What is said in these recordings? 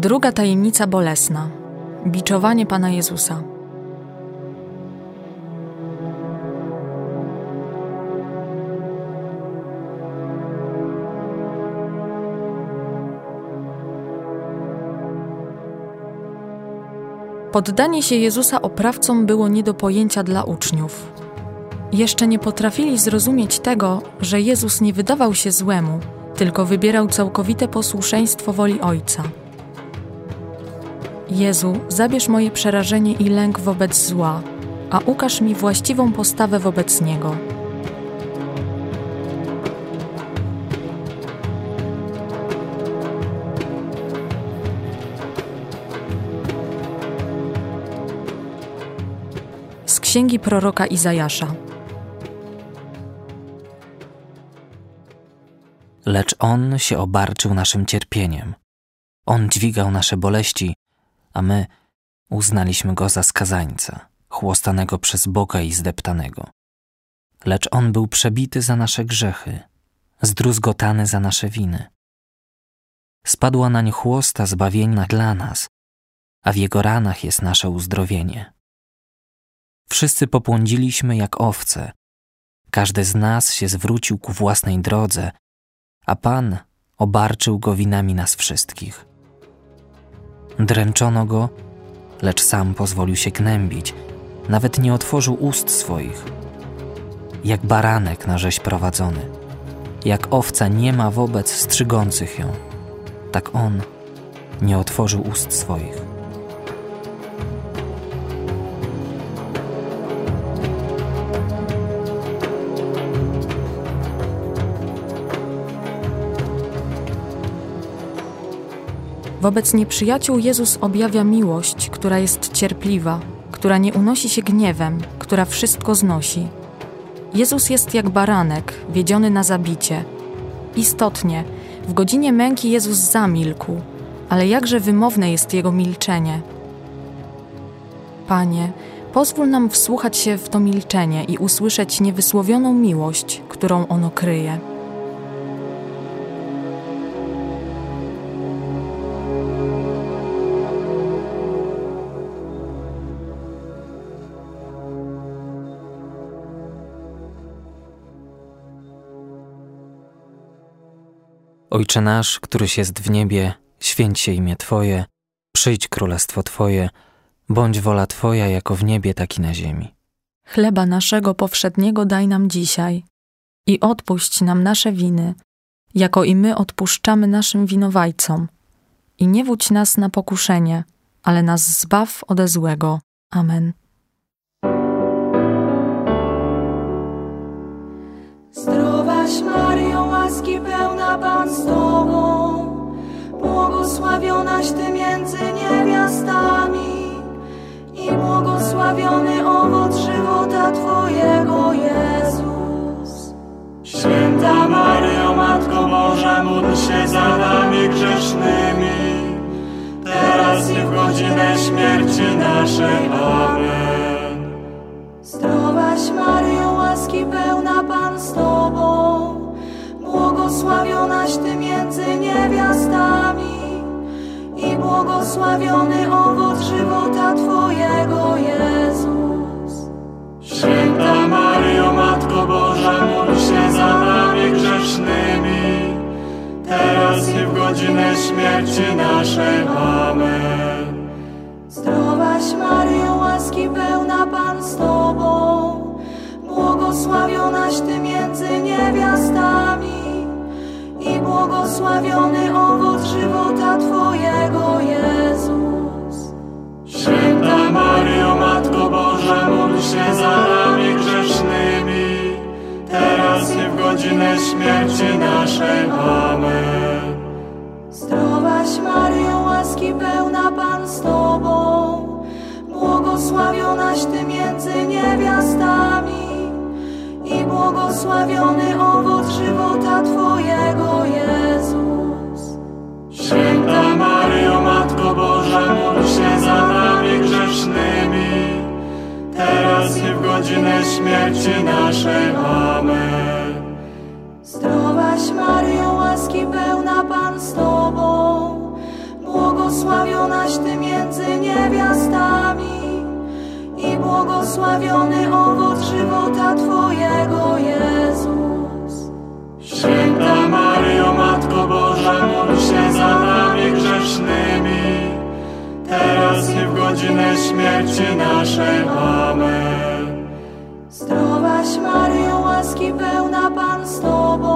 Druga tajemnica bolesna. Biczowanie Pana Jezusa. Poddanie się Jezusa oprawcom było nie do pojęcia dla uczniów. Jeszcze nie potrafili zrozumieć tego, że Jezus nie wydawał się złemu, tylko wybierał całkowite posłuszeństwo woli Ojca. Jezu, zabierz moje przerażenie i lęk wobec zła, a ukaż mi właściwą postawę wobec niego. Z księgi proroka Izajasza. Lecz On się obarczył naszym cierpieniem. On dźwigał nasze boleści, a my uznaliśmy Go za skazańca, chłostanego przez Boga i zdeptanego. Lecz On był przebity za nasze grzechy, zdruzgotany za nasze winy. Spadła nań chłosta zbawienna dla nas, a w Jego ranach jest nasze uzdrowienie. Wszyscy popłądziliśmy jak owce, każdy z nas się zwrócił ku własnej drodze, a Pan obarczył Go winami nas wszystkich. Dręczono Go, lecz Sam pozwolił się gnębić, nawet nie otworzył ust swoich. Jak baranek na rzeź prowadzony, jak owca niema wobec strzygących ją, tak On nie otworzył ust swoich. Wobec nieprzyjaciół Jezus objawia miłość, która jest cierpliwa, która nie unosi się gniewem, która wszystko znosi. Jezus jest jak baranek, wiedziony na zabicie. Istotnie, w godzinie męki Jezus zamilkł, ale jakże wymowne jest Jego milczenie. Panie, pozwól nam wsłuchać się w to milczenie i usłyszeć niewysłowioną miłość, którą ono kryje. Ojcze nasz, któryś jest w niebie, święć się imię Twoje, przyjdź królestwo Twoje, bądź wola Twoja jako w niebie, tak i na ziemi. Chleba naszego powszedniego daj nam dzisiaj i odpuść nam nasze winy, jako i my odpuszczamy naszym winowajcom. I nie wódź nas na pokuszenie, ale nas zbaw ode złego. Amen. Zdrowaś Maryjo, łaski pełna Pan z Tobą, błogosławionaś Ty między niewiastami i błogosławiony owoc żywota Twojego, Jezus. Święta Maryjo, Matko Boża, módl się za nami grzesznymi, teraz i w godzinę śmierci naszej. Amen. Zdrowaś Maryjo, łaski pełna Pan z Tobą, błogosławionaś Ty między niewiastami i błogosławiony owoc żywota Twojego, Jezus. Święta Maryjo, Matko Boża, módl się za nami grzesznymi, teraz i w godzinę śmierci naszej. Amen. Zdrowaś Maryjo, łaski pełna Pan z Tobą, błogosławionaś Ty między niewiastami i błogosławiony owoc żywota Twojego, Jezus. Święta Maryjo, Matko Boża, módl się za nami grzesznymi, teraz i w godzinę śmierci naszej. Amen. Zdrowaś Maryjo, łaski pełna Pan z Tobą, błogosławionaś Ty między niewiastami i błogosławiony owoc żywota Twojego, Jezus. Święta Maryjo, Matko Boża, módl się za nami grzesznymi, teraz i w godzinę śmierci naszej. Amen. Zdrowaś Maryjo, łaski pełna Pan z Tobą, błogosławionaś błogosławionaś Ty między niewiastami i błogosławiony owoc żywota Twojego, Jezus. Święta Maryjo, Matko Boża, módl się za nami grzesznymi, teraz i w godzinę śmierci naszej. Amen. Zdrowaś Maryjo, łaski pełna, Pan z Tobą,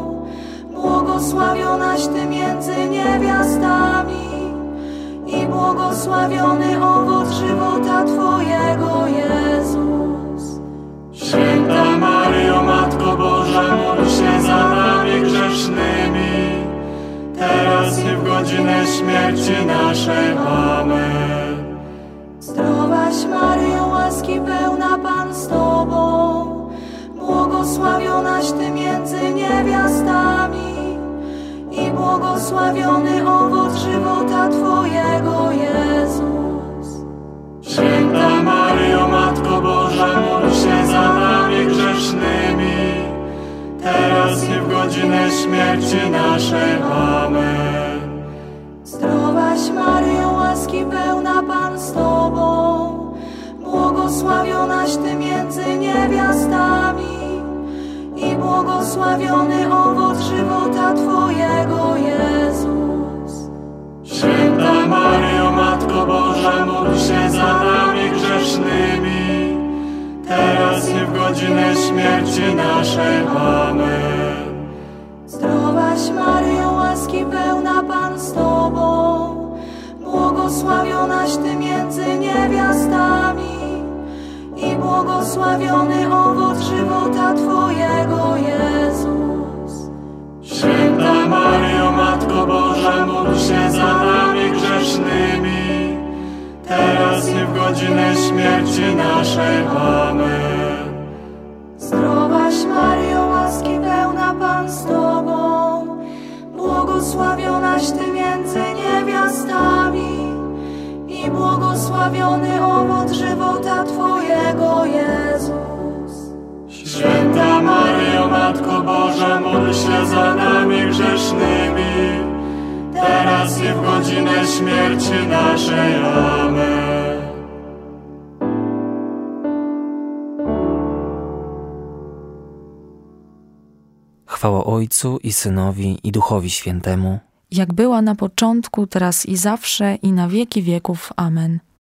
błogosławionaś Ty między niewiastami i błogosławiony owoc żywota Twojego, Jezus. Święta Maryjo, Matko Boża, módl się za nami grzesznymi, teraz i w godzinę śmierci naszej. Amen. Zdrowaś Maryjo, łaski pełna, Pan z Tobą, błogosławionaś Ty między niewiastami i błogosławiony owoc żywota Twojego, Jezus. Święta Maryjo, Matko Boża, módl się za nami grzesznymi, teraz i w godzinę śmierci naszej. Amen. Zdrowaś Maryjo, łaski pełna, Pan z Tobą, błogosławionaś Ty między niewiastami i błogosławiony owoc żywota Twojego, Jezus. Święta Maryjo, Matko Boża, módl się za nami grzesznymi, teraz i w godzinę śmierci naszej. Amen. Zdrowaś Maryjo, łaski pełna, Pan z Tobą, błogosławionaś Ty między niewiastami i błogosławiony owoc żywota Twojego, Jezus. Święta Maryjo, Matko Boża, módl się za nami grzesznymi, teraz i w godzinę śmierci naszej. Amen. Zdrowaś Maryjo, łaski pełna, Pan z Tobą, błogosławionaś Ty między niewiastami i błogosławiony owoc żywota Twojego, Jezus. Święta Maryjo, Matko Boża, módl się za nami grzesznymi, teraz i w godzinę śmierci naszej. Amen. Chwała Ojcu i Synowi, i Duchowi Świętemu, jak była na początku, teraz i zawsze, i na wieki wieków. Amen.